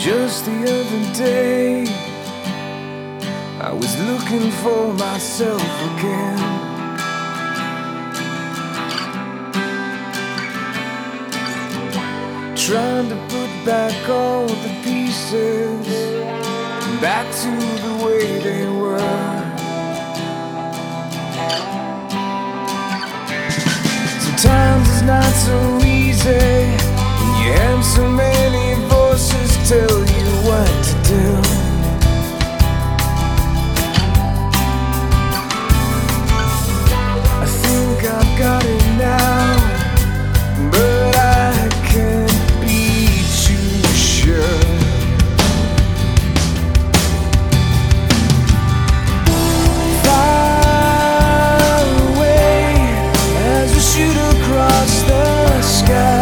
Just the other day, I was looking for myself again. Trying to put back all the pieces back to the way they were. Sometimes it's not so easy when you have so many voices tell you what to do. I think I've got it now, but I can't be too sure. Far away as we shoot across the sky,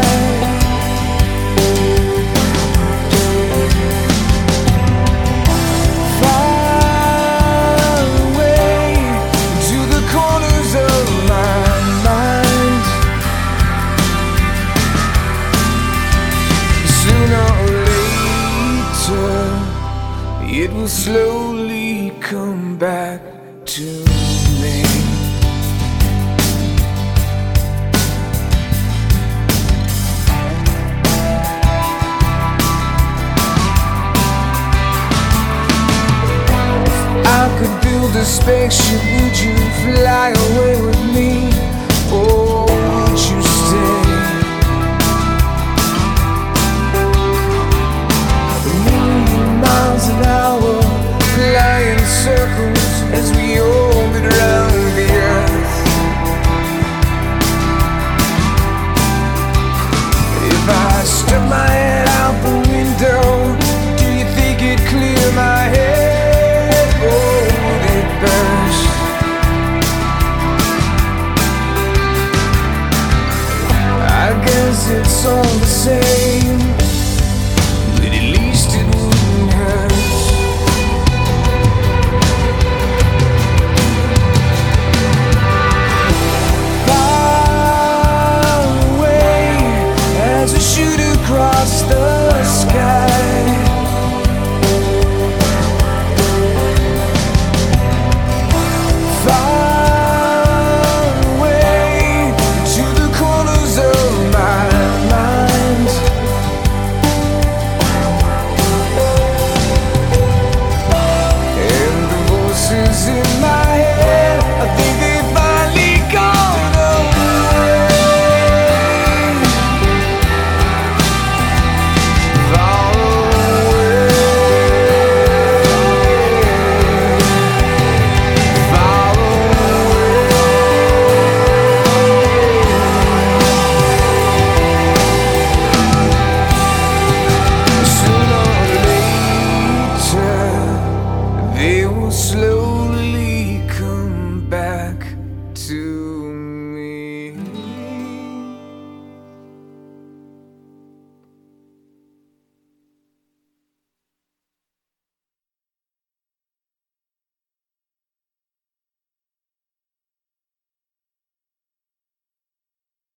it will slowly come back to me. I could build a spaceship, would you fly away with me?